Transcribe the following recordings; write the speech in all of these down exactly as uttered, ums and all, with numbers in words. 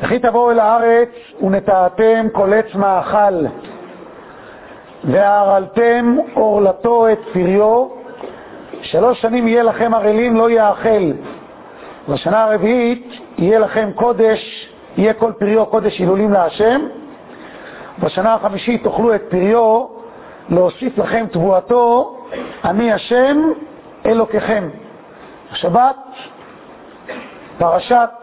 וכי תבואו אל הארץ ונטעתם כל עץ מאכל והרלתם אורלתו את פריו, שלוש שנים יהיה לכם ערלים לא יאכל, בשנה הרביעית יהיה לכם קודש, יהיה כל פריו קודש הילולים להשם, בשנה החמישית תאכלו את פריו, להוסיף לכם תבואתו, אני השם אלוקיכם. השבת, פרשת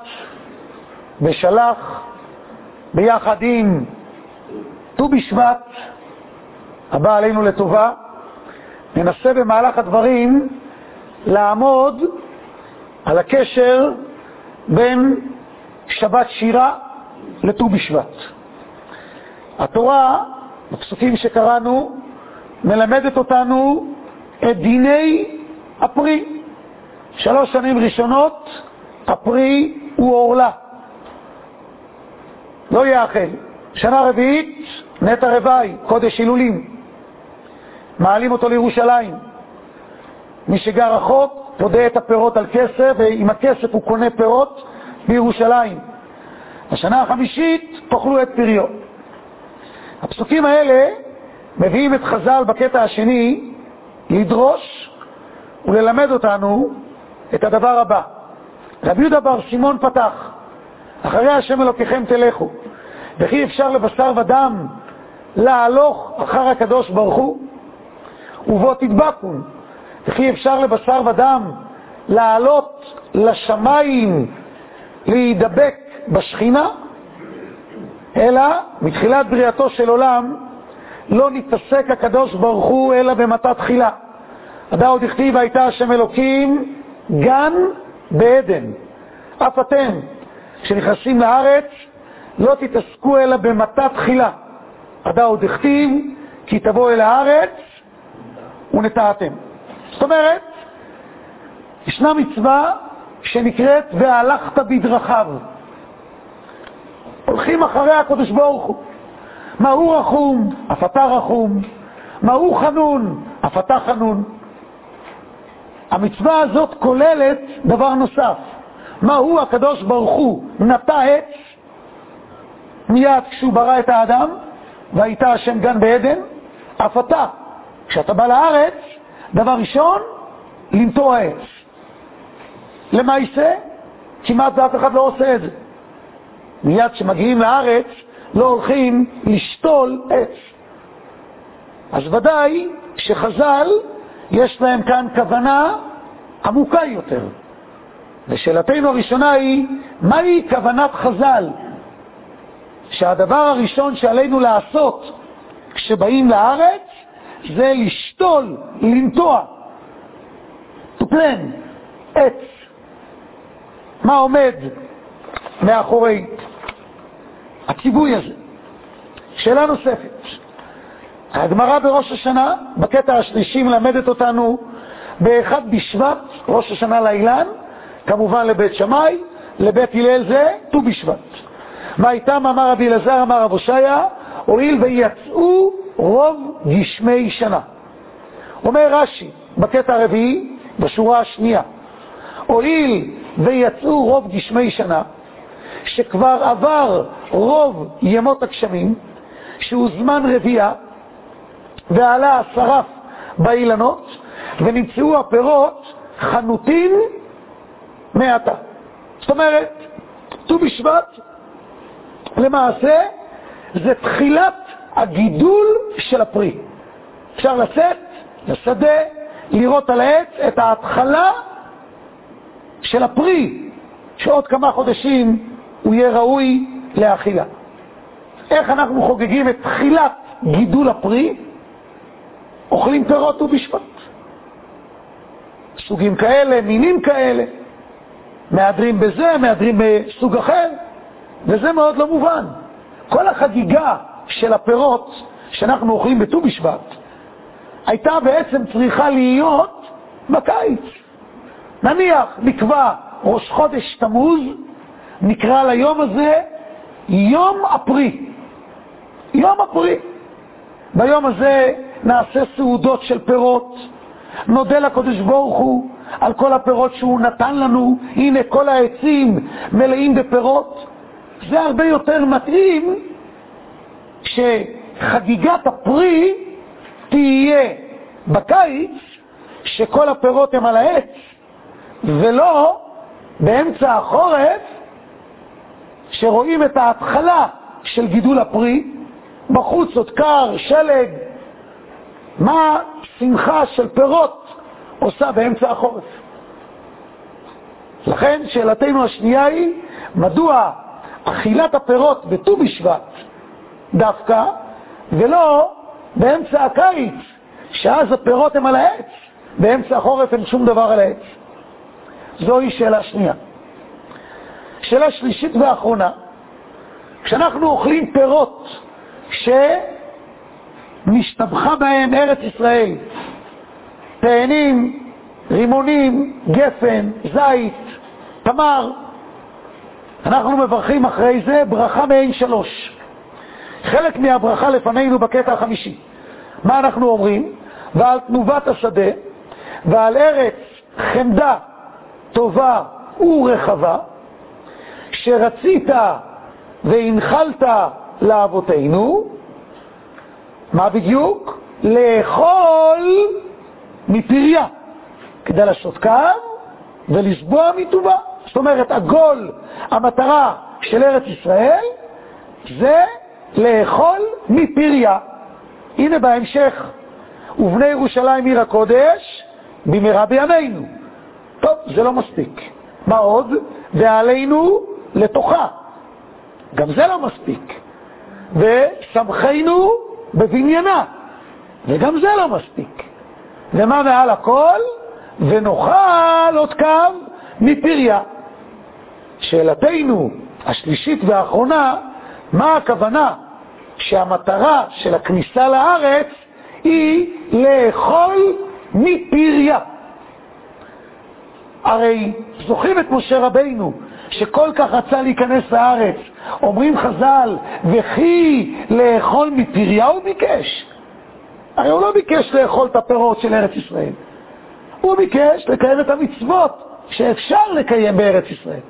בשלח, ביחד עם ט"ו בשבט הבא עלינו לטובה, ננסה במהלך הדברים לעמוד על הקשר בין שבת שירה לט"ו בשבט. התורה, בפסוקים שקראנו, מלמדת אותנו את דיני הפרי. שלוש שנים ראשונות הפרי הוא אורלה, לא יאכל. שנה רביעית נטע רבעי, קודש הילולים, מעלים אותו לירושלים. מי שגר רחוק פודה את הפירות על כסף, ועם הכסף הוא קונה פירות בירושלים. בשנה החמישית תאכלו את פריו. הפסוקים האלה מביאים את חז"ל בקטע השני לדרוש וללמד אותנו את הדבר הבא. רבי יהודה בר סימון פתח, אחרי השם אלוקיכם תלכו, וכי אפשר לבשר ודם להלוך אחר הקדוש ברוך הוא, ובו תדבקון, וכי אפשר לבשר ודם לעלות לשמיים להידבק בשכינה, אלא מתחילת בריאתו של עולם לא נתעסק הקדוש ברוך הוא אלא במתת תחילה. הדאוד הכתיב הייתה השם אלוקים גן בעדן. אף אתם כשנכנסים לארץ לא תתעסקו אלא במתת תחילה. הדאוד הכתיב כי תבוא אל הארץ ונטעתם. זאת אומרת, ישנה מצווה שנקראת והלכת בדרכיו. הולכים אחרי הקדוש ברוך הוא. מהו רחום? אף אתה רחום. מהו חנון? אף אתה חנון. המצווה הזאת כוללת דבר נוסף. מהו הקדוש ברוך הוא? נטע עץ מיד כשהוא ברא את האדם, והייתה השם גן בעדן. אף אתה, כשאתה בא לארץ, דבר ראשון, לנטוע עץ. למה יישא? כמעט אף אחד לא עושה את זה. מיד כשמגיעים לארץ לא הולכים לשתול עץ. אז ודאי שחז"ל יש להם כאן כוונה עמוקה יותר. ושאלתנו הראשונה היא, מהי כוונת חז"ל? שהדבר הראשון שעלינו לעשות כשבאים לארץ זה לשתול, לנטוע, to plant, עץ. מה עומד מאחורי הציווי הזה? שאלה נוספת. הגמרא בראש השנה, בקטע השלישי, מלמדת אותנו באחד בשבט, ראש השנה לאילן, כמובן לבית שמאי, לבית הלל זה ט"ו בשבט. מה איתם? אמר רבי אלעזר, אמר רב הושעיה, הואיל ויצאו רוב גשמי שנה. אומר רש"י בקטע הרביעי, בשורה השנייה, הואיל ויצאו רוב גשמי שנה, שכבר עבר רוב ימות הגשמים, שהוא זמן רביעה, ועלה השרף באילנות, ונמצאו הפירות חנותים מעתה. זאת אומרת, ט"ו בשבט למעשה זה תחילת הגידול של הפרי. אפשר לצאת לשדה, לראות על העץ את ההתחלה של הפרי, שעוד כמה חודשים הוא יהיה ראוי לאכילה. איך אנחנו חוגגים את תחילת גידול הפרי? אוכלים פירות ט"ו בשבט. סוגים כאלה, מינים כאלה, מאדרים בזה, מאדרים בסוג אחר, וזה מאוד לא מובן. כל החגיגה של הפירות שאנחנו אוכלים בט"ו בשבט הייתה בעצם צריכה להיות בקיץ. נניח נקבע ראש חודש תמוז, נקרא ליום הזה יום הפרי. יום הפרי. ביום הזה נעשה סעודות של פירות, נודה לקדוש ברוך הוא על כל הפירות שהוא נתן לנו. הנה כל העצים מלאים בפירות. זה הרבה יותר מתאים שחגיגת הפרי תהיה בקיץ, שכל הפירות הם על העץ, ולא באמצע החורף, שרואים את ההתחלה של גידול הפרי, בחוץ עוד קר, שלג. מה שמחה של פירות עושה באמצע החורף? לכן שאלתנו השנייה היא, מדוע אכילת הפירות בט"ו בשבט דווקא, ולא באמצע הקיץ, שאז הפירות הם על העץ, באמצע החורף אין שום דבר על העץ? זוהי שאלה שנייה. שאלה שלישית ואחרונה, כשאנחנו אוכלים פירות שמשתבחה בהם ארץ ישראל, תאנים, רימונים, גפן, זית, תמר, אנחנו מברכים אחרי זה ברכה מעין שלוש. חלק מהברכה לפנינו בקטע החמישי. מה אנחנו אומרים? ועל תנובת השדה ועל ארץ חמדה טובה ורחבה שרצית והנחלת לאבותינו, מה בדיוק? לאכול מפריה, כדי לעשות קו ולסבוע מטובה. זאת אומרת, הגול, המטרה של ארץ ישראל, זה לאכול מפריה. הנה בהמשך, ובני ירושלים עיר הקודש, במהרה בימינו. טוב, זה לא מספיק. מה עוד? ועלינו לתוכה. גם זה לא מספיק. ושמחנו בבניינה. וגם זה לא מספיק. ומה מעל הכל? ונאכל עוד קו מפריה. שאלתנו השלישית והאחרונה, מה הכוונה שהמטרה של הכניסה לארץ היא לאכול מפריה? הרי זוכרים את משה רבינו שכל כך רצה להיכנס לארץ, אומרים חז"ל, וכי לאכול מפריה הוא ביקש. הרי הוא לא ביקש לאכול את הפירות של ארץ ישראל, הוא ביקש לקיים את המצוות שאפשר לקיים בארץ ישראל.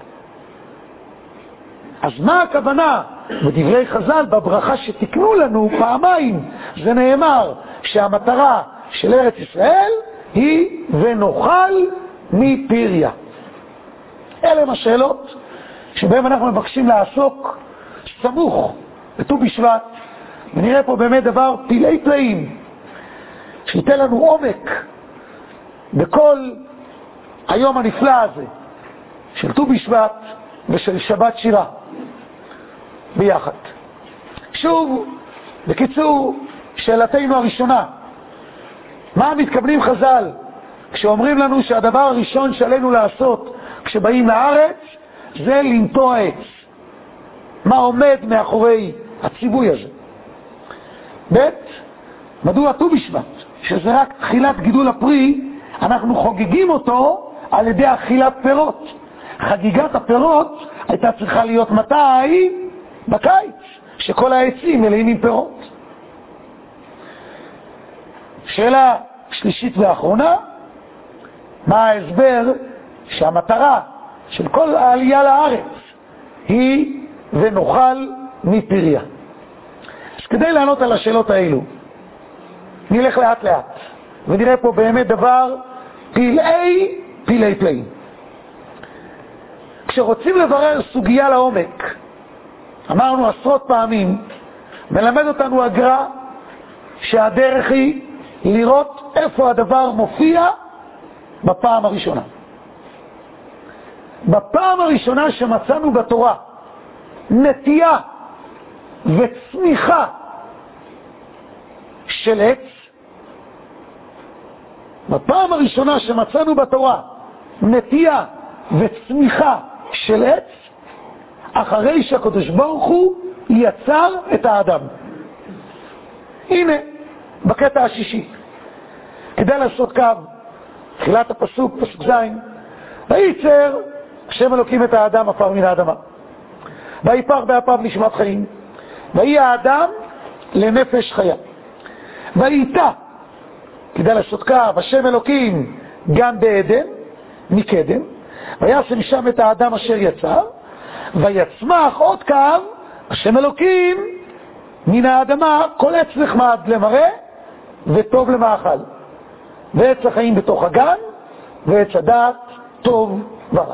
אז מה הכוונה? בדברי חז"ל, בברכה שתקנו לנו פעמיים, זה נאמר שהמטרה של ארץ ישראל היא ונאכל מפריה. אלה הם השאלות שבהם אנחנו מבקשים לעסוק סמוך בט"ו בשבט, ונראה פה באמת דבר פלאי פלאים שייתן לנו עומק בכל היום הנפלא הזה של ט"ו בשבט ושל שבת שירה ביחד. שוב, בקיצור, שאלתנו הראשונה, מה מתכוונים חז"ל כשאומרים לנו שהדבר הראשון שעלינו לעשות כשבאים לארץ זה לנטוע עץ? מה עומד מאחורי הציווי הזה? ב', מדוע ט"ו בשבט, שזה רק תחילת גידול הפרי, אנחנו חוגגים אותו על ידי אכילת פירות? חגיגת הפירות הייתה צריכה להיות מתי? בקיץ, שכל העצים מלאים עם פירות. שאלה שלישית ואחרונה, מה ההסבר שהמטרה של כל העלייה לארץ היא ונאכל מפריה? אז כדי לענות על השאלות האלו, נלך לאט לאט ונראה פה באמת דבר פלאי פלאי פלאים. כשרוצים לברר סוגיה לעומק, אמרנו עשרות פעמים, מלמד אותנו הגר"א שהדרך היא לראות איפה הדבר מופיע בפעם הראשונה. בפעם הראשונה שמצאנו בתורה נטייה וצמיחה של עץ, בפעם הראשונה שמצאנו בתורה נטייה וצמיחה של עץ, אחרי שהקדוש ברוך הוא יצר את האדם. הנה, בקטע השישי, כדי לעשות קו, תחילת הפסוק, פסוק זין, וייצר השם אלוקים את האדם עפר מן האדמה, ויפח באפיו נשמת חיים, ויהי האדם לנפש חיה, וייטע, כדי לעשות קו, השם אלוקים גם בעדן, מקדם, וישם שם את האדם אשר יצר, ויצמח עוד קו, השם אלוקים, מן האדמה כל עץ נחמד למראה וטוב למאכל, ועץ החיים בתוך הגן, ועץ הדעת טוב ורע.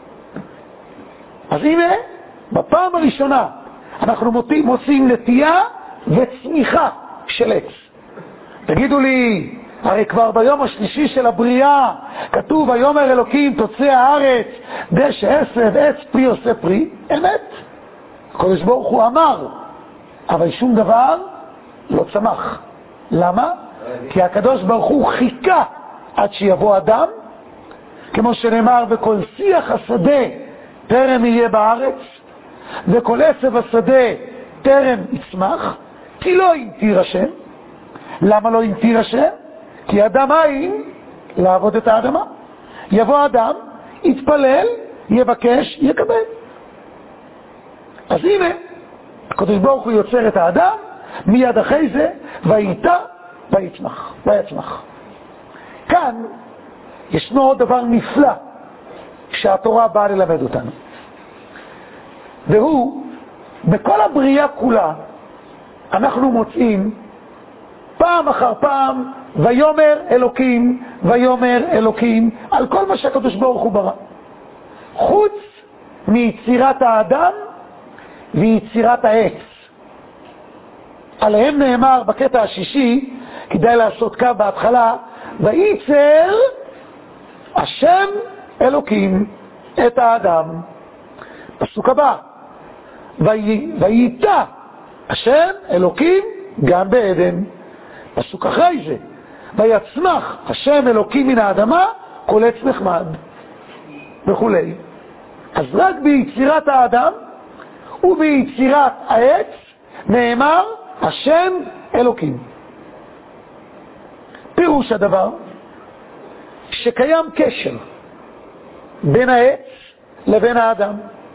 אז הנה, בפעם הראשונה אנחנו מוצאים נטייה וצמיחה של עץ. תגידו לי, הרי כבר ביום השלישי של הבריאה כתוב, ויאמר אלוקים תוצא הארץ דשא עשב עץ פרי עושה פרי. אמת, הקדוש ברוך הוא אמר, אבל שום דבר לא צמח. למה? כי הקדוש ברוך הוא חיכה עד שיבוא אדם, כמו שנאמר, וכל שיח השדה טרם יהיה בארץ, וכל עשב השדה טרם יצמח, כי לא ימטיר השם. למה לא ימטיר השם? כי אדם אין לעבוד את האדמה. יבוא אדם, יתפלל, יבקש, יקבל. אז הנה, הקדוש ברוך הוא יוצר את האדם, מיד אחרי זה, וייטע ויצמח, ויצמח. כאן ישנו עוד דבר נפלא שהתורה באה ללמד אותנו. והוא, בכל הבריאה כולה, אנחנו מוצאים פעם אחר פעם, ויאמר אלוקים, ויאמר אלוקים, על כל מה שהקדוש ברוך הוא ברא. חוץ מיצירת האדם ויצירת העץ. עליהם נאמר בקטע השישי, כדאי לעשות קו בהתחלה, וייצר השם אלוקים את האדם. פסוק הבא, וייטע השם אלוקים גם בעדן. פסוק אחרי זה, ויצמח השם אלוקים מן האדמה כל עץ נחמד וכו'. אז רק ביצירת האדם וביצירת העץ נאמר השם אלוקים. פירוש הדבר שקיים קשר בין העץ לבין האדם,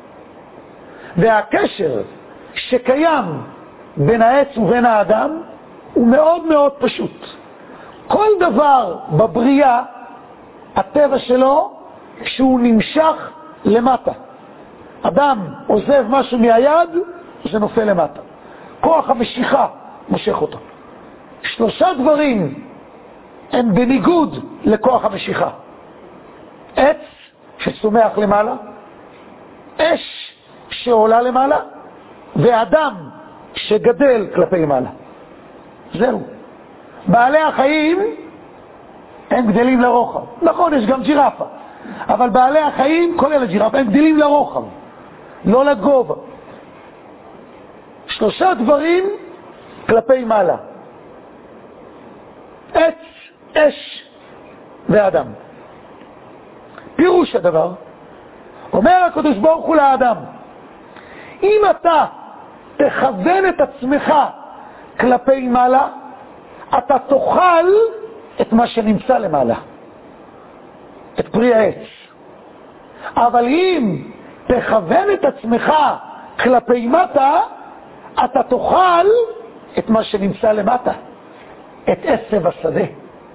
והקשר שקיים בין העץ ובין האדם הוא מאוד מאוד פשוט. כל דבר בבריאה, הטבע שלו שהוא נמשך למטה. אדם עוזב משהו מהיד, זה נופל למטה. כוח המשיכה מושך אותו. שלושה דברים הם בניגוד לכוח המשיכה. עץ שצומח למעלה, אש שעולה למעלה, ואדם שגדל כלפי מעלה. זהו. בעלי החיים הם גדלים לרוחב. נכון, יש גם ג'ירפה, אבל בעלי החיים, כולל הג'ירפה, הם גדלים לרוחב, לא לגובה. שלושה דברים כלפי מעלה: עץ, אש ואדם. פירוש הדבר, אומר הקדוש ברוך הוא לאדם, אם אתה תכוון את עצמך כלפי מעלה, אתה תאכל את מה שנמצא למעלה, את פרי העץ. אבל אם תכוון את עצמך כלפי מטה, אתה תאכל את מה שנמצא למטה, את עשב השדה.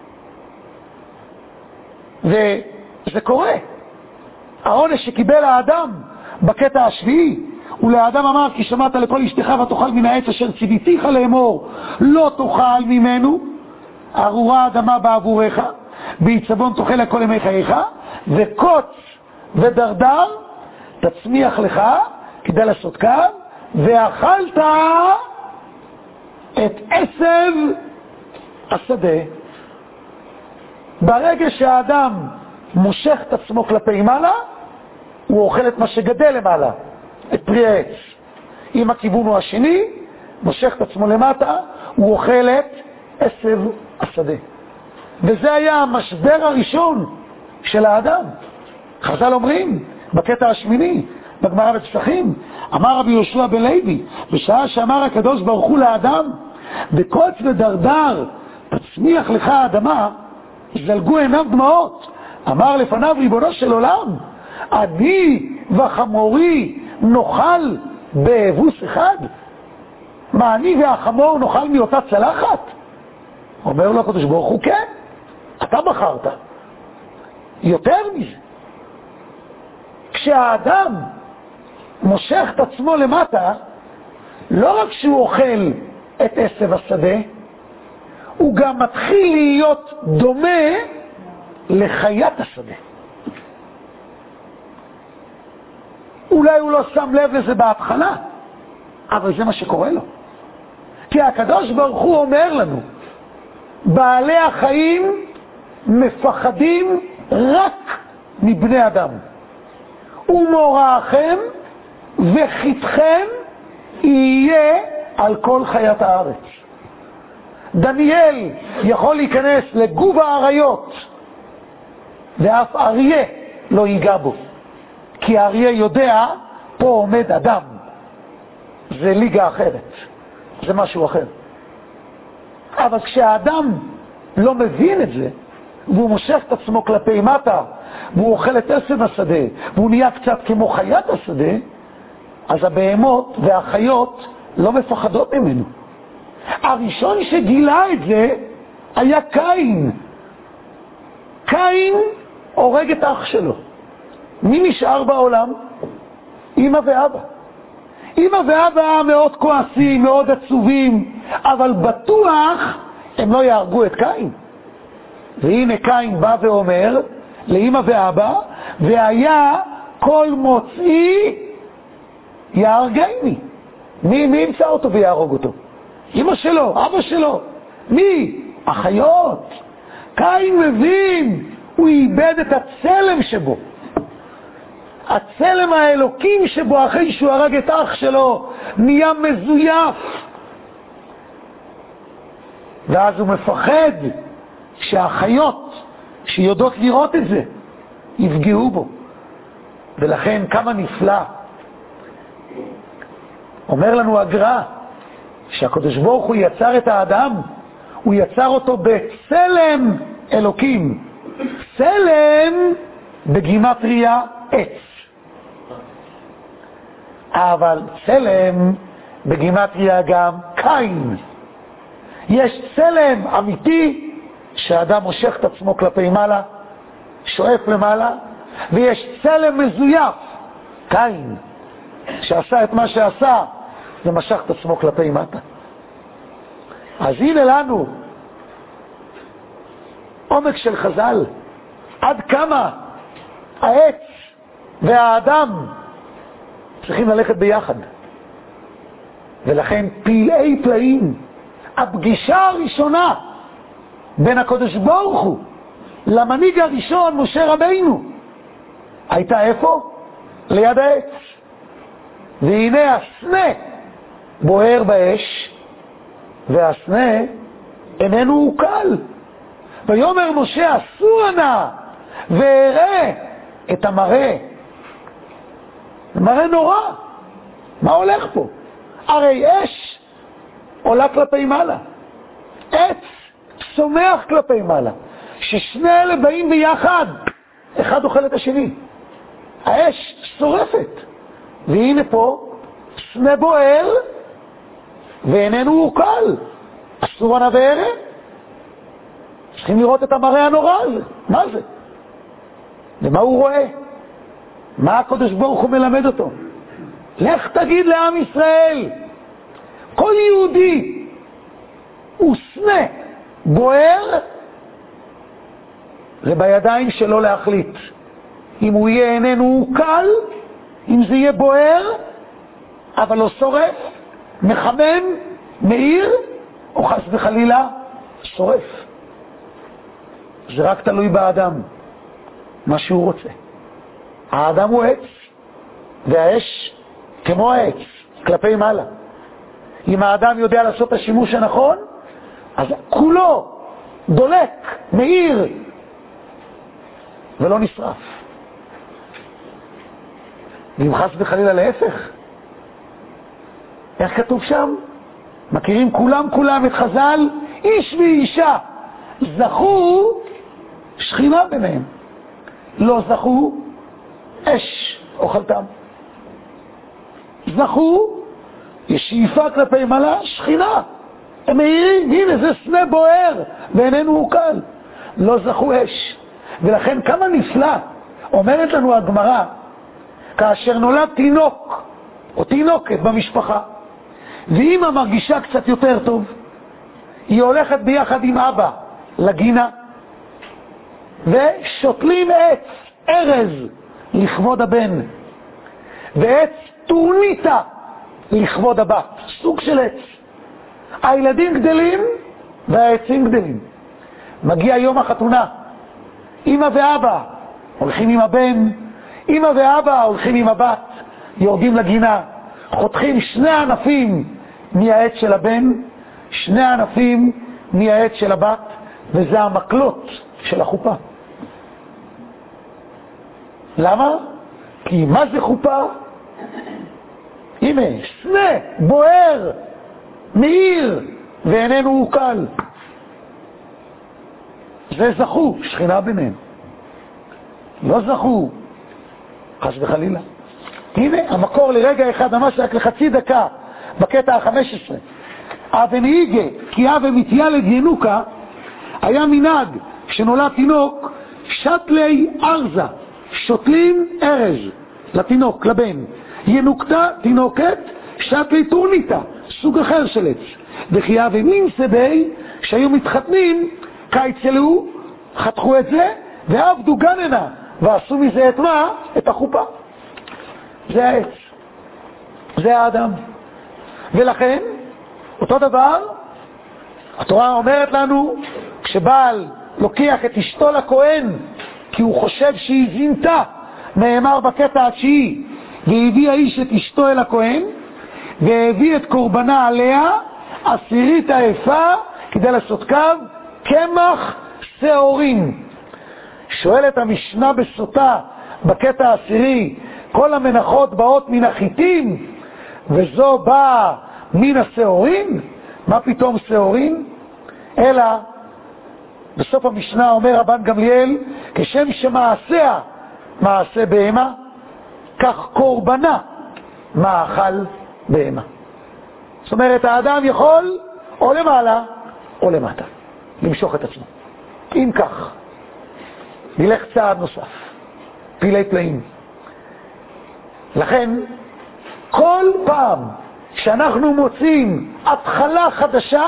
וזה קורה. העונש שקיבל האדם בקטע השביעי, ולאדם אמר, כי שמעת לכל אשתך ותאכל מן העץ אשר ציוויתיך לאמור, לא תאכל ממנו, ארורה אדמה בעבורך, בעצבון תאכל לכל ימי חייך, וקוץ ודרדר תצמיח לך, כדי לעשות קו, ואכלת את עשב השדה. ברגע שהאדם מושך את עצמו כלפי מעלה, הוא אוכל את מה שגדל למעלה, את פרי העץ. אם הכיוון הוא השני, מושך את עצמו למטה, הוא אוכל את עשב השדה. וזה היה המשבר הראשון של האדם. חז"ל אומרים, בקטע השמיני, בגמרא בפסחים, אמר רבי יהושע בן לוי, בשעה שאמר הקדוש ברוך הוא לאדם, בקוץ ודרדר תצמיח לך האדמה, זלגו עיניו דמעות. אמר לפניו, ריבונו של עולם, אני וחמורי נאכל באבוס אחד? מה, אני והחמור נאכל מאותה צלחת? אומר לו הקדוש ברוך הוא, כן, אתה בחרת. יותר מזה, כשהאדם מושך את עצמו למטה, לא רק שהוא אוכל את עשב השדה, הוא גם מתחיל להיות דומה לחיית השדה. אולי הוא לא שם לב לזה בהתחלה, אבל זה מה שקורה לו. כי הקדוש ברוך הוא אומר לנו, בעלי החיים מפחדים רק מבני אדם. ומוראכם וחיתכם יהיה על כל חיית הארץ. דניאל יכול להיכנס לגוב האריות, ואף אריה לא ייגע בו. כי האריה יודע, פה עומד אדם. זה ליגה אחרת. זה משהו אחר. אבל כשהאדם לא מבין את זה, והוא מושך את עצמו כלפי מטה, והוא אוכל את עשב השדה, והוא נהיה קצת כמו חיית השדה, אז הבהמות והחיות לא מפחדות ממנו. הראשון שגילה את זה היה קין. קין הורג את אח שלו. מי נשאר בעולם? אמא ואבא. אמא ואבא מאוד כועסים, מאוד עצובים, אבל בטוח הם לא יהרגו את קין. והנה קין בא ואומר לאמא ואבא, והיה כל מוצאי יהרגני. מי, מי ימצא אותו ויהרוג אותו? אמא שלו, אבא שלו. מי? החיות. קין מבין, הוא איבד את הצלם שבו. הצלם האלוקים שבו אחרי שהוא הרג את אח שלו נהיה מזויף. ואז הוא מפחד שהחיות שיודעות לראות את זה יפגעו בו. ולכן כמה נפלא. אומר לנו הגר"א שהקדוש ברוך הוא יצר את האדם, הוא יצר אותו בצלם אלוקים. צלם בגימטריה עץ. אבל צלם בגימטריה גם קין. יש צלם אמיתי שהאדם מושך את עצמו כלפי מעלה, שואף למעלה, ויש צלם מזויף, קין, שעשה את מה שעשה ומשך את עצמו כלפי מטה. אז הנה לנו עומק של חז"ל, עד כמה העץ והאדם צריכים ללכת ביחד. ולכן פלאי פלאים, הפגישה הראשונה בין הקדוש ברוך הוא למנהיג הראשון משה רבינו הייתה איפה? ליד העץ. והנה הסנה בוער באש, והסנה איננו עוקל. ויאמר משה אסור נא ואראה את המראה. מראה נורא. מה הולך פה? הרי אש עולה כלפי מעלה, עץ צומח כלפי מעלה, ששני אלה באים ביחד, אחד אוכל את השני, האש שורפת. והנה פה סנה בוער ואיננו עוקל, אסור נא ואראה. צריכים לראות את המראה הנורא הזה. מה זה? ומה הוא רואה? מה הקדוש ברוך הוא מלמד אותו? לך תגיד לעם ישראל, כל יהודי הוא סנה בוער, זה בידיים שלו להחליט אם הוא יהיה איננו עוקל, אם זה יהיה בוער אבל לא שורף, מחמם, מאיר, או חס וחלילה שורף. זה רק תלוי באדם, מה שהוא רוצה. האדם הוא עץ, והאש כמו העץ, כלפי מעלה. אם האדם יודע לעשות את השימוש הנכון, אז כולו דולק, מאיר, ולא נשרף. ואם חס וחלילה להפך, איך כתוב שם? מכירים כולם כולם את חז"ל, איש ואישה זכו שכינה ביניהם, לא זכו אש אוכלתם. זכו יש שאיפה כלפי מעלה, שכינה, הם מאירים, הנה זה סנה בוער ואיננו עוקל, לא זכו אש. ולכן כמה נפלא אומרת לנו הגמרא, כאשר נולד תינוק או תינוקת במשפחה, ואמא מרגישה קצת יותר טוב, היא הולכת ביחד עם אבא לגינה, ושותלים עץ ארז לכבוד הבן, ועץ טורניטה לכבוד הבת, סוג של עץ. הילדים גדלים והעצים גדלים. מגיע יום החתונה, אמא ואבא הולכים עם הבן, אמא ואבא הולכים עם הבת, יורדים לגינה, חותכים שני ענפים מהעץ של הבן, שני ענפים מהעץ של הבת, וזה המקלות של החופה. למה? כי מה זה חופה? הנה, סנה, בוער, מאיר, ואיננו הוקל. זה זכו, שכינה ביניהם. לא זכו, חס וחלילה. הנה, המקור לרגע אחד, ממש רק לחצי דקה, בקטע ה-חמש עשרה. אבנהיגה, כי אבן מתיילד ינוקה, היה מנהג שנולד תינוק, שתלי ארזה, שותלים ארז לתינוק, לבן. ינוקתה, תינוקת, שתלי טורניטה, סוג אחר של עץ. וכי אבנים סבי, שהיו מתחתנים, קיצלו, חתכו את זה, ועבדו גננה, ועשו מזה את מה? את החופה. זה העץ. זה האדם. ולכן, אותו דבר, התורה אומרת לנו, כשבעל לוקח את אשתו לכהן, כי הוא חושב שהיא זינתה, נאמר בקטע התשיעי, והביא האיש את אשתו אל הכהן, והביא את קורבנה עליה, עשירית האפה, כדי לעשות קו, קמח שעורים. שואלת המשנה בסוטה, בקטע העשירי, כל המנחות באות מן החיטים, וזו באה מן השעורים? מה פתאום שעורים? אלא, בסוף המשנה אומר רבן גמליאל, כשם שמעשיה מעשה בהמה, כך קורבנה מאכל בהמה. זאת אומרת, האדם יכול או למעלה או למטה, למשוך את עצמו. אם כך, נלך צעד נוסף, פילי פלאים. לכן, כל פעם שאנחנו מוצאים התחלה חדשה,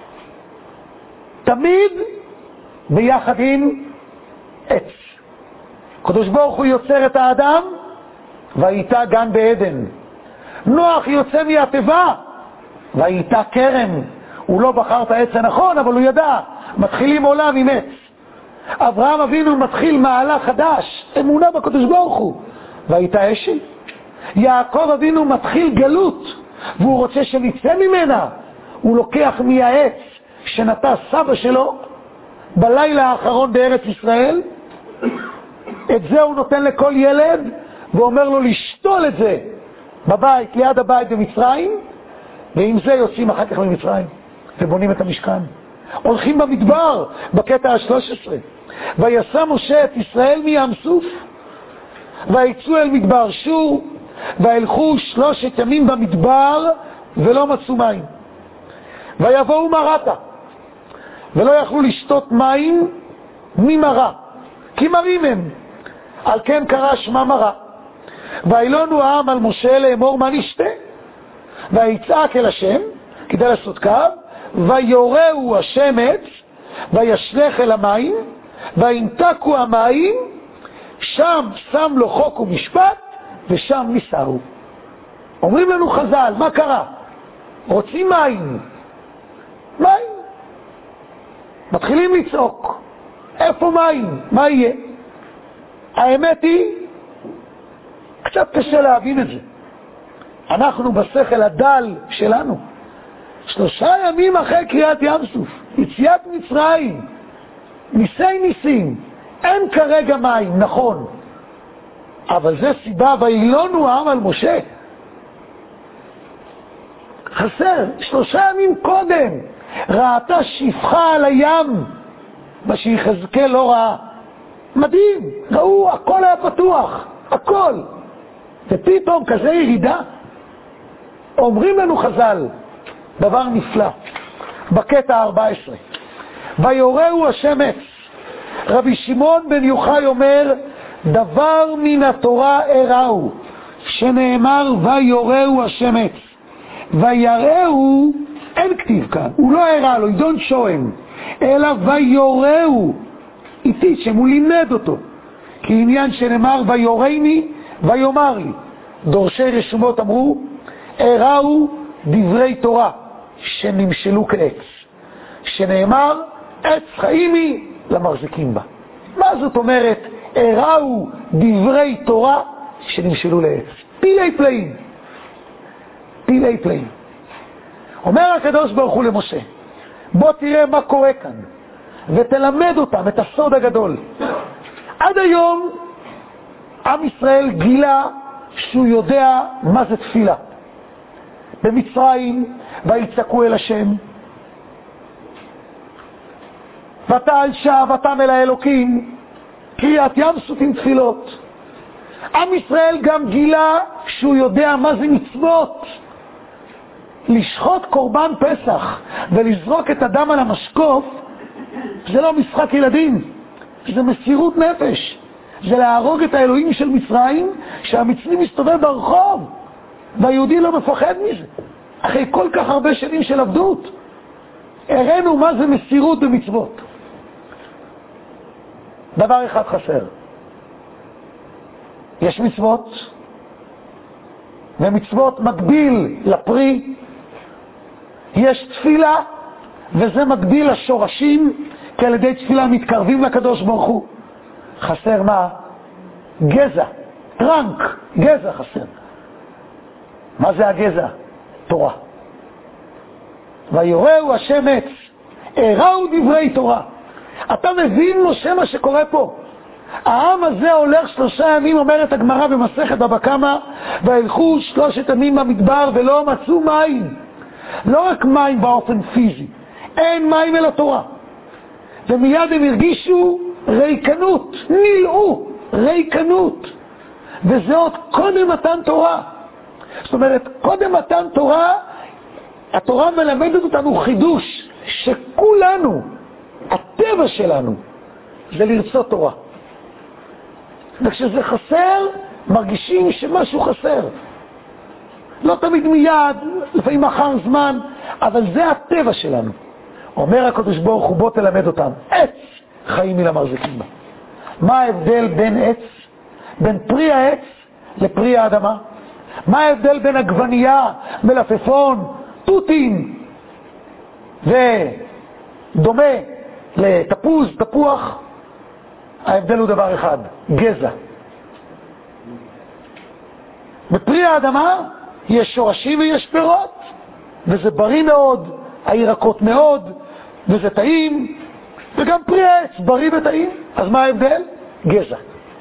תמיד ביחד עם עץ. הקדוש ברוך הוא יוצר את האדם, והייתה גן בעדן. נוח יוצא מהטבע, והייתה כרם. הוא לא בחר את העץ הנכון, אבל הוא ידע, מתחילים עולם עם עץ. אברהם אבינו מתחיל מעלה חדש, אמונה בקדוש ברוך הוא, והייתה אשי. יעקב אבינו מתחיל גלות, והוא רוצה שנצא ממנה. הוא לוקח מהעץ שנטע סבא שלו בלילה האחרון בארץ ישראל, את זה הוא נותן לכל ילד, ואומר לו לשתול את זה בבית, ליד הבית במצרים, ועם זה יוצאים אחר כך ממצרים ובונים את המשכן. הולכים במדבר, בקטע ה-שלוש עשרה, ויסע משה את ישראל מים סוף, ויצאו אל מדבר שור, והלכו שלושת ימים במדבר ולא מצאו מים, ויבואו מרתה, ולא יכלו לשתות מים ממרה, כי מרים הם, על כן קרא שמה מרה. ואילונו העם על משה לאמור מה נשתה, ויצעק אל השם כדי לעשות קו, ויורהו השמץ, וישלך אל המים, וינתקו המים, שם שם לו חוק ומשפט, ושם ניסהו. אומרים לנו חז"ל, מה קרה? רוצים מים. מים. מתחילים לצעוק. איפה מים? מה יהיה? האמת היא, קצת קשה להבין את זה. אנחנו בשכל הדל שלנו. שלושה ימים אחרי קריאת ים סוף, יציאת מצרים, ניסי ניסים, אין כרגע מים, נכון. אבל זה סיבה, ואילונו העם על משה. חסר, שלושה ימים קודם, ראתה שפחה על הים, מה שיחזקאל לא ראה. מדהים, ראו, הכל היה פתוח, הכל. ופתאום כזה ירידה. אומרים לנו חז"ל, דבר נפלא, בקטע ה-ארבע עשרה, ויורהו השם עץ. רבי שמעון בן יוחאי אומר, דבר מן התורה הראו, שנאמר ויוראו השם עץ. ויראו, אין כתיב כאן, הוא לא הראה לו, don't show him, אלא ויוראו, איתי שהוא לימד אותו, כי עניין שנאמר ויורני ויאמר לי. דורשי רשומות אמרו, הראו דברי תורה שנמשלו כעץ, שנאמר עץ חיים היא למחזיקים בה. מה זאת אומרת הראו דברי תורה שנמשלו לעץ? פילי פלאים, פילי פלאים. אומר הקדוש ברוך הוא למשה, בוא תראה מה קורה כאן ותלמד אותם את הסוד הגדול. עד היום עם ישראל גילה שהוא יודע מה זה תפילה. במצרים ויצעקו אל השם, ותעל שב ותם אל האלוקים, קריאת ים סוף עם תפילות. עם ישראל גם גילה שהוא יודע מה זה מצוות. לשחוט קורבן פסח ולזרוק את הדם על המשקוף זה לא משחק ילדים, זה מסירות נפש. זה להרוג את האלוהים של מצרים שהמצרי מסתובב ברחוב והיהודי לא מפחד מזה. אחרי כל כך הרבה שנים של עבדות הראינו מה זה מסירות במצוות. דבר אחד חסר, יש מצוות ומצוות מקביל לפרי, יש תפילה וזה מקביל לשורשים, כי על ידי תפילה מתקרבים לקדוש ברוך הוא. חסר מה? גזע, טרנק, גזע חסר. מה זה הגזע? תורה. ויוראו השם עץ, הראו דברי תורה. אתה מבין משה מה שקורה פה? העם הזה הולך שלושה ימים, אומרת הגמרא במסכת בבא קמא, והלכו שלושת ימים במדבר ולא מצאו מים. לא רק מים באופן פיזי, אין מים אל התורה. ומיד הם הרגישו ריקנות, נילאו ריקנות. וזה עוד קודם מתן תורה. זאת אומרת, קודם מתן תורה, התורה מלמדת אותנו חידוש, שכולנו, הטבע שלנו, זה לרצות תורה. וכשזה חסר, מרגישים שמשהו חסר. לא תמיד מיד, לפעמים אחר זמן, אבל זה הטבע שלנו. אומר הקדוש ברוך הוא, בוא תלמד אותם. עץ חיים היא למחזיקים בה. מה ההבדל בין עץ, בין פרי העץ לפרי האדמה? מה ההבדל בין עגבנייה, מלפפון, תותים ודומה לתפוז, תפוח? ההבדל הוא דבר אחד, גזע. בפרי האדמה יש שורשים ויש פירות, וזה בריא מאוד, הירקות מאוד, וזה טעים, וגם פרי העץ בריא וטעים. אז מה ההבדל? גזע.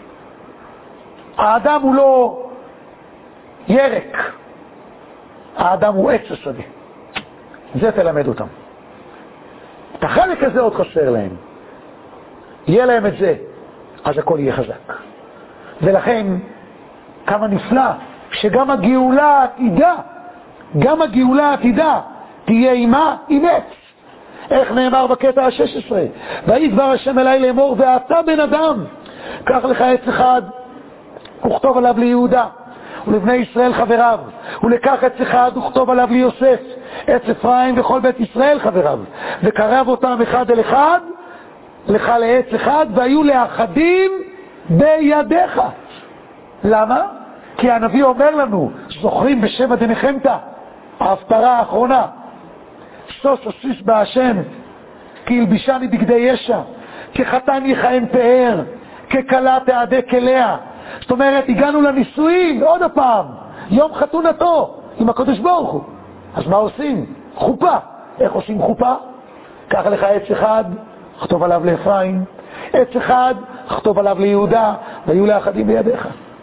האדם הוא לא ירק, האדם הוא עץ השדה. זה תלמד אותם. את החלק הזה עוד חסר להם. יהיה להם את זה, אז הכל יהיה חזק. ולכן, כמה נפלא, שגם הגאולה העתידה, גם הגאולה העתידה, תהיה עימה עם עץ. איך נאמר בקטע ה-שש עשרה? ויהי דבר השם אליי לאמור, ואתה בן אדם, קח לך עץ אחד, וכתוב עליו ליהודה, ולבני ישראל חבריו, ולקח עץ אחד, וכתוב עליו ליוסף, עץ אפרים וכל בית ישראל חבריו, וקרב אותם אחד אל אחד, לך לעץ אחד, והיו לאחדים בידיך. למה? כי הנביא אומר לנו, זוכרים בשבע דנחמתא, ההפטרה האחרונה, סוס אסיס בהשם, כי ילבישני בגדי ישע, כחתן יכהן פאר, ככלה תעדה כליה. זאת אומרת, הגענו לנישואים, עוד הפעם, יום חתונתו, עם הקדוש ברוך הוא. אז מה עושים? חופה. איך עושים חופה? קח לך עץ אחד, כתוב עליו לאפרים, עץ אחד, כתוב עליו ליהודה, והיו לאחדים בידיך.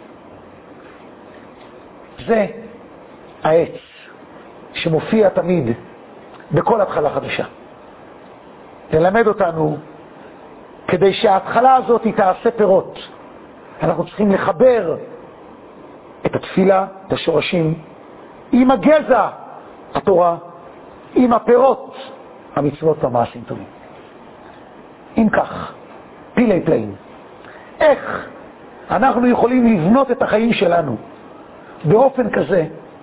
זה העץ שמופיע תמיד בכל התחלה חדשה. תלמד אותנו, כדי שההתחלה הזאת היא תעשה פירות. אנחנו צריכים לחבר את התפילה, את השורשים, עם הגזע, התורה, עם הפירות, המצוות והמעשים טובים. אם כך, פילי פלאים, איך אנחנו יכולים לבנות את החיים שלנו באופן כזה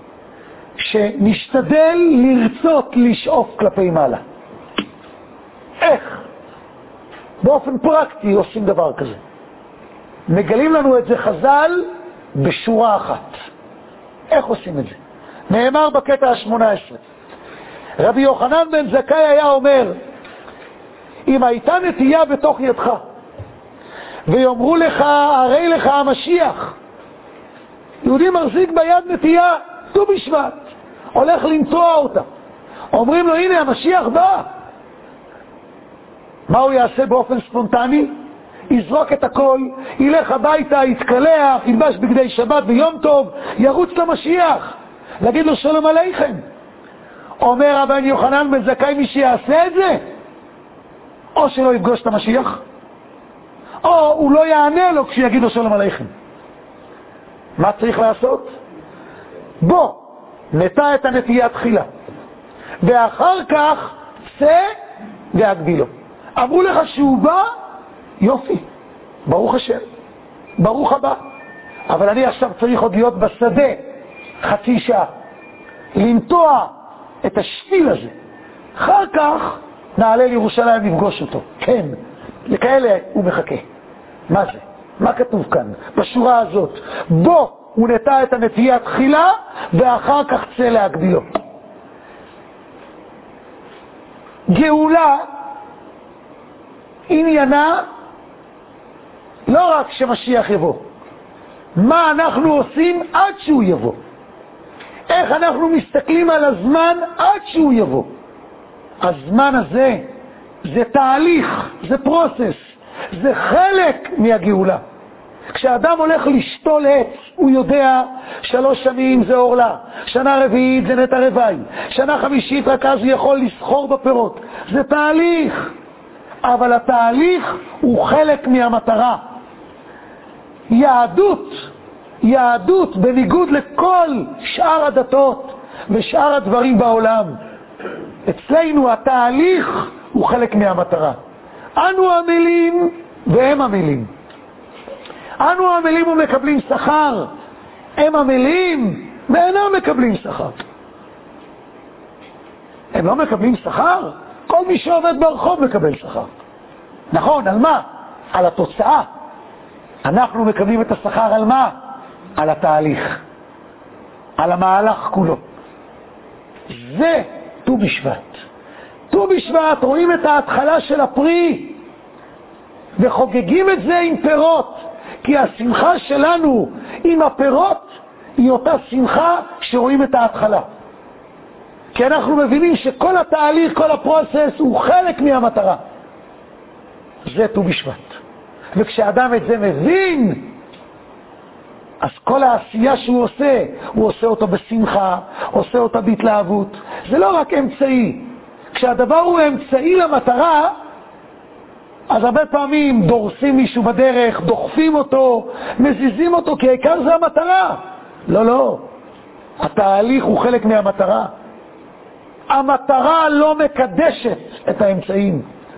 שנשתדל לרצות לשאוף כלפי מעלה. איך? באופן פרקטי עושים דבר כזה. מגלים לנו את זה חז"ל בשורה אחת. איך עושים את זה? נאמר בקטע ה-שמונה עשרה. רבי יוחנן בן זכאי היה אומר, אם הייתה נטייה בתוך ידך, ויאמרו לך, הרי לך המשיח, יהודי מחזיק ביד נטייה, ט"ו בשבט, הולך לנטוע אותה. אומרים לו, הנה המשיח בא. מה הוא יעשה באופן ספונטני? יזרוק את הכל, ילך הביתה, יתקלח, ילבש בגדי שבת ביום טוב, ירוץ למשיח, להגיד לו שלום עליכם. אומר רבן יוחנן בן זכאי, מי שיעשה את זה, או שלא יפגוש את המשיח, או הוא לא יענה לו כשיגיד לו שלום עליכם. מה צריך לעשות? בוא, נטע את הנטייה תחילה, ואחר כך צא והגדיל לו. אמרו לך שהוא בא, יופי, ברוך השם, ברוך הבא. אבל אני עכשיו צריך עוד להיות בשדה חצי שעה, לנטוע את השביל הזה. אחר כך נעלה לירושלים לפגוש אותו. כן, לכאלה הוא מחכה. מה זה? מה כתוב כאן? בשורה הזאת. בוא, הוא נטע את הנטייה תחילה, ואחר כך צא להגדילו. גאולה עניינה לא רק שמשיח יבוא. מה אנחנו עושים עד שהוא יבוא? איך אנחנו מסתכלים על הזמן עד שהוא יבוא? הזמן הזה זה תהליך, זה פרוסס, זה חלק מהגאולה. כשאדם הולך לשתול עץ, הוא יודע שלוש שנים זה אורלה, שנה רביעית זה נטע רווי, שנה חמישית רק אז הוא יכול לסחור בפירות. זה תהליך, אבל התהליך הוא חלק מהמטרה. יהדות, יהדות בניגוד לכל שאר הדתות ושאר הדברים בעולם, אצלנו התהליך הוא חלק מהמטרה. אנו עמלים והם עמלים. אנו עמלים ומקבלים שכר, הם עמלים ואינם מקבלים שכר. הם לא מקבלים שכר? כל מי שעובד ברחוב מקבל שכר. נכון, על מה? על התוצאה. אנחנו מקבלים את השכר על מה? על התהליך, על המהלך כולו. זה ט"ו בשבט. ט"ו בשבט רואים את ההתחלה של הפרי וחוגגים את זה עם פירות, כי השמחה שלנו עם הפירות היא אותה שמחה שרואים את ההתחלה, כי אנחנו מבינים שכל התהליך, כל הפרוסס הוא חלק מהמטרה. זה ט"ו בשבט. וכשאדם את זה מבין, אז כל העשייה שהוא עושה, הוא עושה אותו בשמחה, עושה אותה בהתלהבות. זה לא רק אמצעי. כשהדבר הוא אמצעי למטרה, אז הרבה פעמים דורסים מישהו בדרך, דוחפים אותו, מזיזים אותו, כי העיקר זה המטרה. לא, לא. התהליך הוא חלק מהמטרה. המטרה לא מקדשת את האמצעים.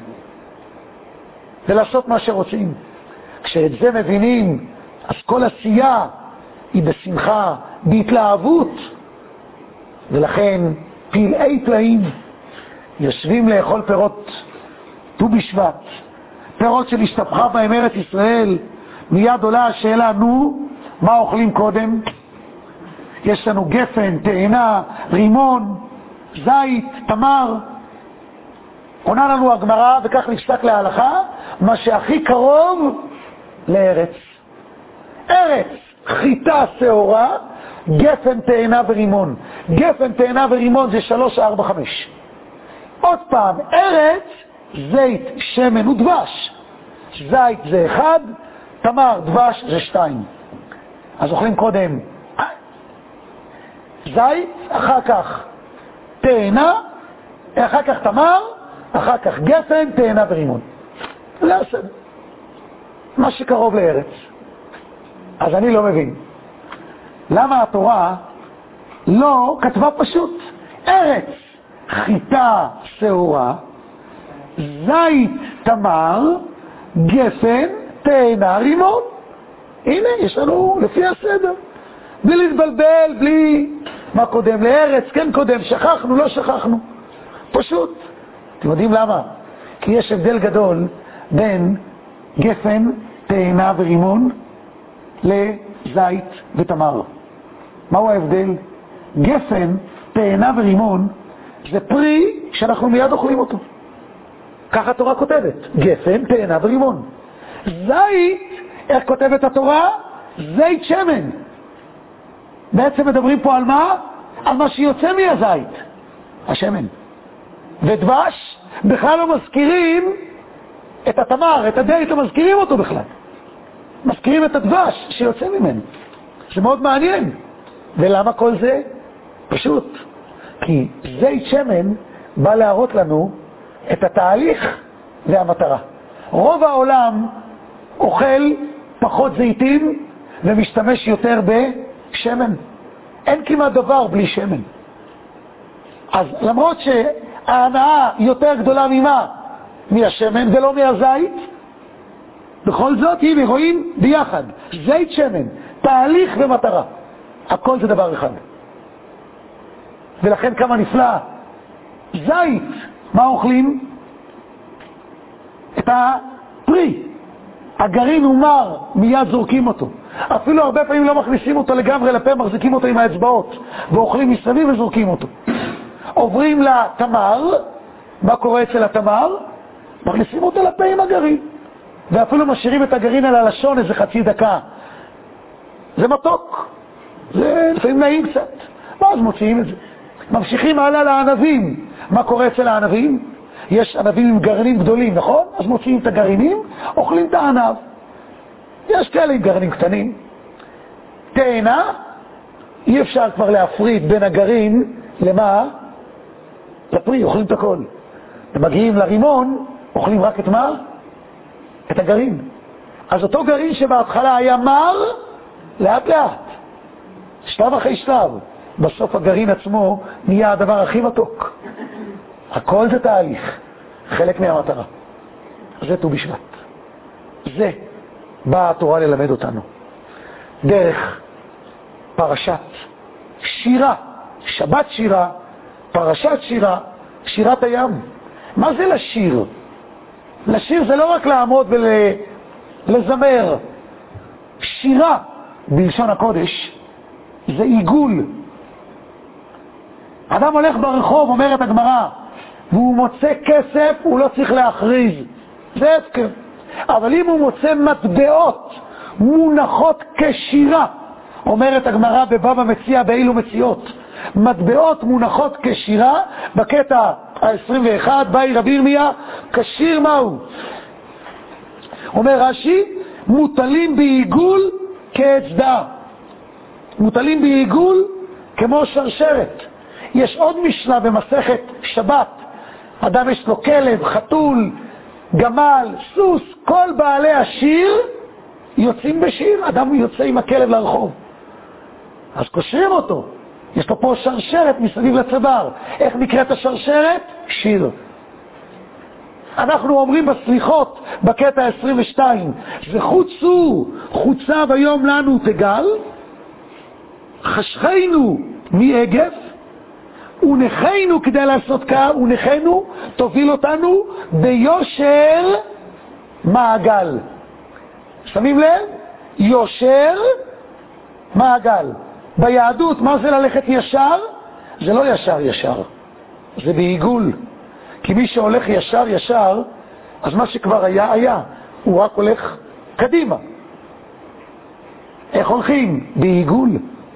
ולעשות מה שרוצים. כשאת זה מבינים, אז כל עשייה היא בשמחה, בהתלהבות. ולכן פלאי פלאים יושבים לאכול פירות ט"ו בשבט, פירות של השתפכה בהם ארץ ישראל. מיד עולה השאלה, נו, מה אוכלים קודם? יש לנו גפן, תאנה, רימון, זית, תמר. עונה לנו הגמרא, וכך נפסק להלכה, מה שהכי קרוב לארץ. ארץ, חיטה, שעורה, גפן, תאנה ורימון. גפן, תאנה ורימון זה שלוש, ארבע, חמש. עוד פעם, ארץ, זית, שמן ודבש. זית זה אחד, תמר, דבש זה שתיים. אז אוכלים קודם זית, אחר כך תאנה, אחר כך תמר, אחר כך גפן, תאנה ורימון. זה הסדר. מה שקרוב לארץ. אז אני לא מבין. למה התורה לא כתבה פשוט? ארץ, חיטה, שעורה, זית, תמר, גפן, תאנה, רימון. הנה, יש לנו לפי הסדר. בלי להתבלבל, בלי מה קודם לארץ, כן קודם, שכחנו, לא שכחנו. פשוט. אתם יודעים למה? כי יש הבדל גדול בין גפן, תאנה ורימון לזית ותמר. מהו ההבדל? גפן, תאנה ורימון זה פרי שאנחנו מיד אוכלים אותו. ככה התורה כותבת, גפן, תאנה ורימון. זית, איך כותבת התורה? זית שמן. בעצם מדברים פה על מה? על מה שיוצא מהזית, השמן. ודבש, בכלל לא מזכירים את התמר, את הדייט, לא מזכירים אותו בכלל. מזכירים את הדבש שיוצא ממנו. זה מאוד מעניין. ולמה כל זה? פשוט. כי זית שמן בא להראות לנו את התהליך והמטרה. רוב העולם אוכל פחות זיתים ומשתמש יותר בשמן. אין כמעט דבר בלי שמן. אז למרות שההנאה יותר גדולה ממה? מהשמן ולא מהזית, בכל זאת, הנה, רואים ביחד, זית שמן, תהליך ומטרה. הכל זה דבר אחד. ולכן כמה נפלא. זית, מה אוכלים? את הפרי. הגרעין הוא מר, מיד זורקים אותו. אפילו הרבה פעמים לא מכניסים אותו לגמרי לפה, מחזיקים אותו עם האצבעות, ואוכלים מסביב וזורקים אותו. עוברים לתמר, מה קורה אצל התמר? מכניסים אותו לפה עם הגרעין. ואפילו משאירים את הגרעין על הלשון איזה חצי דקה. זה מתוק. זה לפעמים נעים קצת. ואז מוציאים את זה. ממשיכים הלאה לענבים. מה קורה אצל הענבים? יש ענבים עם גרעינים גדולים, נכון? אז מוציאים את הגרעינים, אוכלים את הענב. יש כאלה עם גרעינים קטנים. תאנה, אי אפשר כבר להפריד בין הגרעין למה? לפרי, אוכלים את הכל. ומגיעים לרימון, אוכלים רק את מה? את הגרעין. אז אותו גרעין שבהתחלה היה מר, לאט לאט. שלב אחרי שלב. בסוף הגרעין עצמו נהיה הדבר הכי מתוק. הכל זה תהליך. חלק מהמטרה. זה ט"ו בשבט. זה באה התורה ללמד אותנו. דרך פרשת שירה, שבת שירה, פרשת שירה, שירת הים. מה זה לשיר? לשיר זה לא רק לעמוד ולזמר. שירה, בלשון הקודש, זה עיגול. אדם הולך ברחוב, אומרת הגמרא, והוא מוצא כסף, הוא לא צריך להכריז. זה הפקר. אבל אם הוא מוצא מטבעות מונחות כשירה, אומרת הגמרא בבבא מציעא באילו מציאות, מטבעות מונחות כשירה, בקטע ה-עשרים ואחת, באי רבי ירמיה, כשיר מהו? אומר רש"י, מוטלים בעיגול כאצבע. מוטלים בעיגול כמו שרשרת. יש עוד משנה במסכת שבת. אדם יש לו כלב, חתול, גמל, סוס, כל בעלי השיר יוצאים בשיר. אדם יוצא עם הכלב לרחוב. אז קושרים אותו. יש לו פה שרשרת מסביב לצוואר. איך נקראת השרשרת? שיר. אנחנו אומרים בסליחות בקטע עשרים ושתיים, וחוצו חוצה ביום לנו תגל, חשכנו מאגף, ונחנו כדי לעשות כך, ונחנו תוביל אותנו ביושר מעגל. שמים לב? יושר מעגל. ביהדות, מה זה ללכת ישר? זה לא ישר ישר, זה בעיגול. כי מי שהולך ישר ישר, אז מה שכבר היה, היה. הוא רק הולך קדימה. איך הולכים? בעיגול.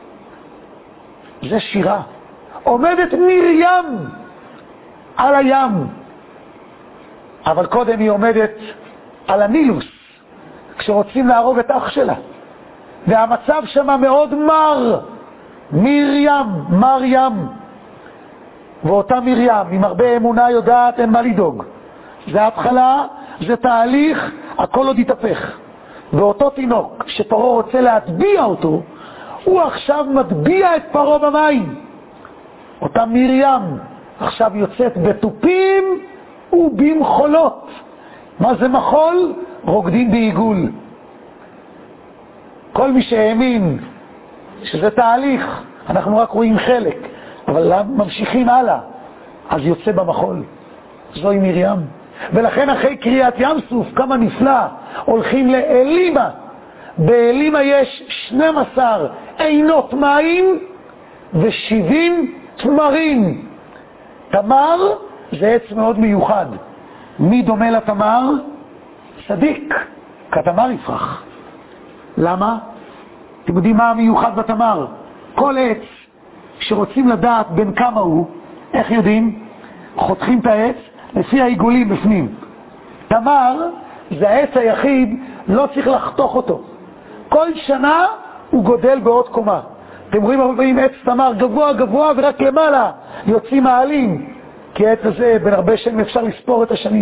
זה שירה. עומדת מרים על הים. אבל קודם היא עומדת על הנילוס, כשרוצים להרוג את אח שלה. והמצב שמה מאוד מר. מרים, מרים. ואותה מרים, עם הרבה אמונה יודעת, אין מה לדאוג. זה התחלה, זה תהליך, הכל עוד יתהפך. ואותו תינוק, שפרעה רוצה להטביע אותו, הוא עכשיו מטביע את פרעה במים. אותה מרים עכשיו יוצאת בטופים ובמחולות. מה זה מחול? רוקדים בעיגול. כל מי שהאמין שזה תהליך, אנחנו רק רואים חלק, אבל ממשיכים הלאה, אז יוצא במחול. זוהי מרים. ולכן אחרי קריאת ים סוף, כמה נפלא, הולכים לאלימה. באלימה יש שנים עשר עינות מים ושבעים תמרים. תמר זה עץ מאוד מיוחד. מי דומה לתמר? צדיק, כתמר יפרח. למה? אתם יודעים מה המיוחד בתמר? כל עץ שרוצים לדעת בין כמה הוא, איך יודעים? חותכים את העץ לפי העיגולים בפנים. תמר זה העץ היחיד, לא צריך לחתוך אותו. כל שנה הוא גודל בעוד קומה. אתם רואים הרבה פעמים עץ תמר גבוה גבוה ורק למעלה יוצאים מעלים, כי העץ הזה בין הרבה שנים אפשר לספור את השנים.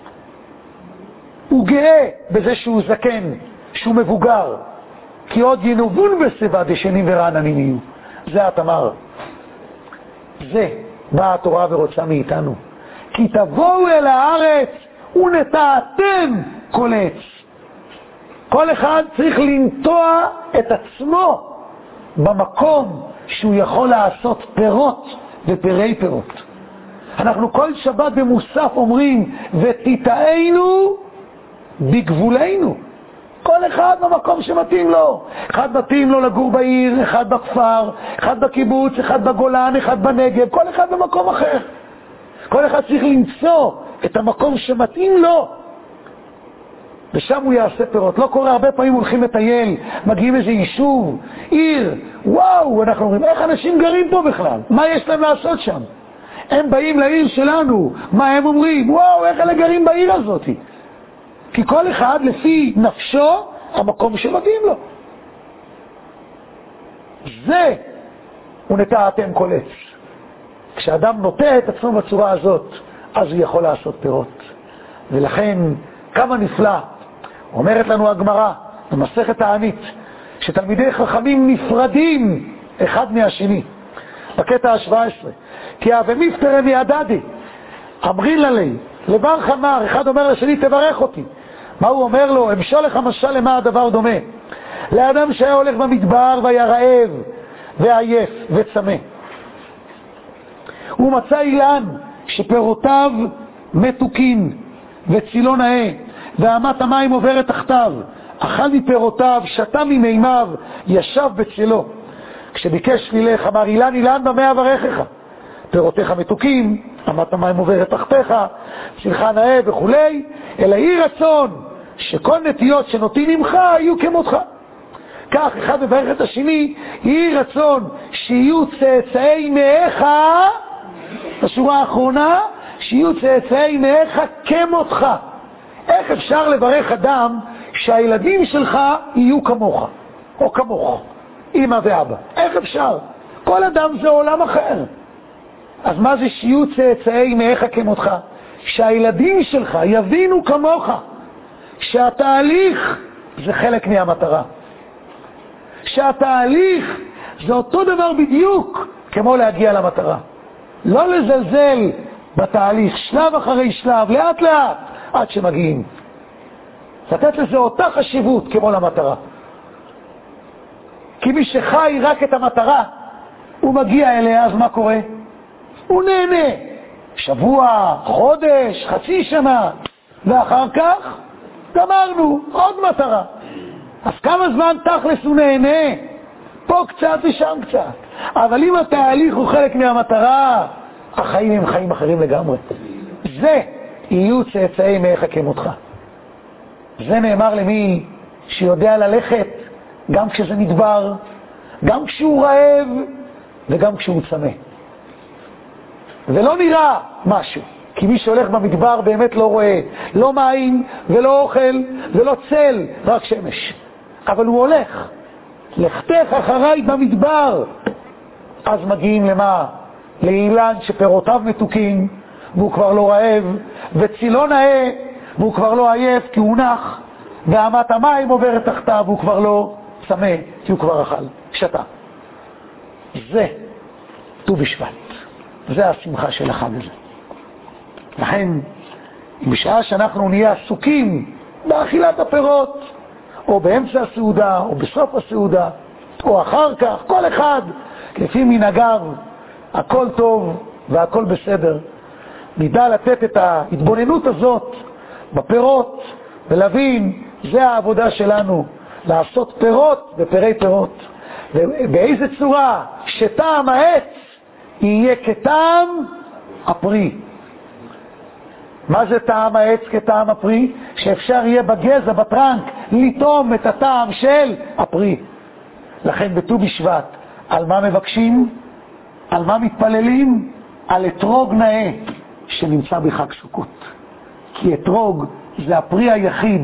הוא גאה בזה שהוא זקן, שהוא מבוגר, כי עוד ינובון בשיבה דשנים ורעננים יהיו. זה התמר. זה באה התורה ורוצה מאיתנו. כי תבואו אל הארץ ונטעתם כל עץ. כל אחד צריך לנטוע את עצמו במקום שהוא יכול לעשות פירות ופרי פירות. אנחנו כל שבת במוסף אומרים ותטענו בגבולנו. כל אחד במקום שמתאים לו. אחד מתאים לו לגור בעיר, אחד בכפר, אחד בקיבוץ, אחד בגולן, אחד בנגב, כל אחד במקום אחר. כל אחד צריך למצוא את המקום שמתאים לו, ושם הוא יעשה פירות. לא קורה, הרבה פעמים הולכים לטייל, מגיעים איזה יישוב, עיר, וואו, אנחנו אומרים, איך אנשים גרים פה בכלל? מה יש להם לעשות שם? הם באים לעיר שלנו, מה הם אומרים? וואו, איך אלה גרים בעיר הזאת? כי כל אחד לפי נפשו, המקום שמתאים לו. זה ונטעתם כל עץ. כשאדם נוטע את עצמו בצורה הזאת, אז הוא יכול לעשות פירות. ולכן, כמה נפלא, אומרת לנו הגמרא, במסכת תענית, שתלמידי חכמים נפרדים אחד מהשני. בקטע ה-שבע עשרה, כי אבי מפטרה מידדי, אמרין ללי, לבר חמר, אחד אומר לשני, תברך אותי. מה הוא אומר לו? אמשול לך משל למה הדבר דומה. לאדם שהיה הולך במדבר והיה רעב ועייף וצמא. הוא מצא אילן שפירותיו מתוקים וצילו נאה, ואמת המים עוברת תחתיו, אכל מפירותיו, שתה ממימיו, ישב בצלו. כשביקש לילך, אמר אילן אילן במה אברכך, פירותיך מתוקים, אמת המים עוברת תחתיך, צילך נאה וכולי, אלא יהי רצון שכל נטיות שנוטים ממך יהיו כמותך. כך אחד מברך את השני, יהי רצון שיהיו צאצאי מאיך, בשורה האחרונה, שיהיו צאצאי מאיך כמותך. איך אפשר לברך אדם שהילדים שלך יהיו כמוך, או כמוך, אמא ואבא? איך אפשר? כל אדם זה עולם אחר. אז מה זה שיהיו צאצאי מאיך כמותך? שהילדים שלך יבינו כמוך, שהתהליך זה חלק מהמטרה, שהתהליך זה אותו דבר בדיוק כמו להגיע למטרה. לא לזלזל בתהליך, שלב אחרי שלב, לאט לאט, עד שמגיעים. לתת לזה אותה חשיבות כמו למטרה. כי מי שחי רק את המטרה, הוא מגיע אליה, אז מה קורה? הוא נהנה. שבוע, חודש, חצי שנה, ואחר כך גמרנו, עוד מטרה. אז כמה זמן תכלס הוא נהנה? פה קצת ושם קצת. אבל אם התהליך הוא חלק מהמטרה, החיים הם חיים אחרים לגמרי. זה יהיו צאצאי מאיך כמותך. זה נאמר למי שיודע ללכת גם כשזה נדבר, גם כשהוא רעב וגם כשהוא צמא. ולא נראה משהו, כי מי שהולך במדבר באמת לא רואה, לא מים ולא אוכל ולא צל, רק שמש. אבל הוא הולך, לכתך אחריי במדבר. אז מגיעים למה? לאילן שפירותיו מתוקים, והוא כבר לא רעב, וצילו נאה, והוא כבר לא עייף כי הוא נח, ואמת המים עוברת תחתיו, והוא כבר לא צמא כי הוא כבר אכל, שתה. זה ט"ו בשבט. זה השמחה של החג הזה. לכן, בשעה שאנחנו נהיה עסוקים באכילת הפירות, או באמצע הסעודה, או בסוף הסעודה, או אחר כך, כל אחד לפי מנהגיו, הכל טוב והכל בסדר. נדע לתת את ההתבוננות הזאת בפירות ולהבין, זה העבודה שלנו, לעשות פירות ופרי פירות. ובאיזה צורה? שטעם העץ יהיה כטעם הפרי. מה זה טעם העץ כטעם הפרי? שאפשר יהיה בגזע, בטרנק, לטעום את הטעם של הפרי. לכן בט"ו בשבט, על מה מבקשים? על מה מתפללים? על אתרוג נאה שנמצא בחג סוכות. כי אתרוג זה הפרי היחיד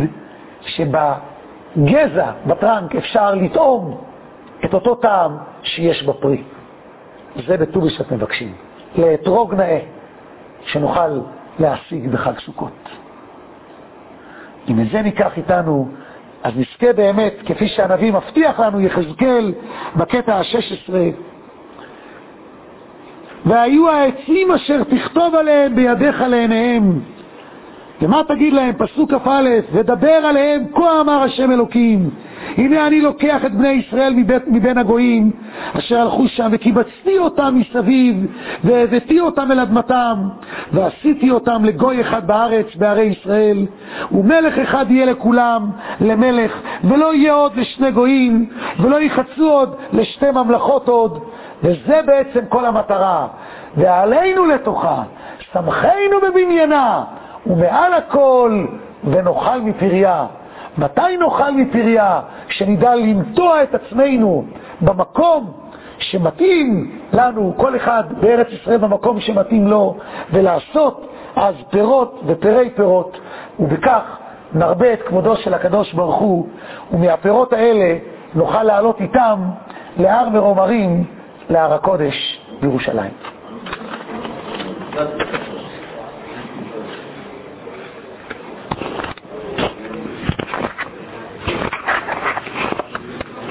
שבגזע, בטרנק, אפשר לטעום את אותו טעם שיש בפרי. זה בט"ו בשבט מבקשים. לאתרוג נאה שנוכל להשיג בחג סוכות. אם את זה ניקח איתנו, אז נזכה באמת, כפי שהנביא מבטיח לנו, יחזקאל בקטע ה-שש עשרה, והיו העצים אשר תכתוב עליהם בידיך לעיניהם. ומה תגיד להם? פסוק כ"א, ודבר עליהם כה אמר השם אלוקים, הנה אני לוקח את בני ישראל מבית, מבין הגויים אשר הלכו שם, וקיבצתי אותם מסביב והבאתי אותם אל אדמתם, ועשיתי אותם לגוי אחד בארץ בערי ישראל, ומלך אחד יהיה לכולם למלך, ולא יהיה עוד לשני גויים, ולא יחצו עוד לשתי ממלכות עוד. וזה בעצם כל המטרה. ועלינו לתוכה שמחנו בבניינה, ומעל הכל ונאכל מפריה. מתי נאכל מפריה? שנדע לנטוע את עצמנו במקום שמתאים לנו, כל אחד בארץ ישראל במקום שמתאים לו, ולעשות אז פירות ופרי פירות, ובכך נרבה את כבודו של הקדוש ברוך הוא, ומהפירות האלה נוכל לעלות איתם להר מרומרים, להר הקודש בירושלים.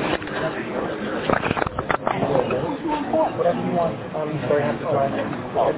Whatever you want. Um, sorry, I have to drive.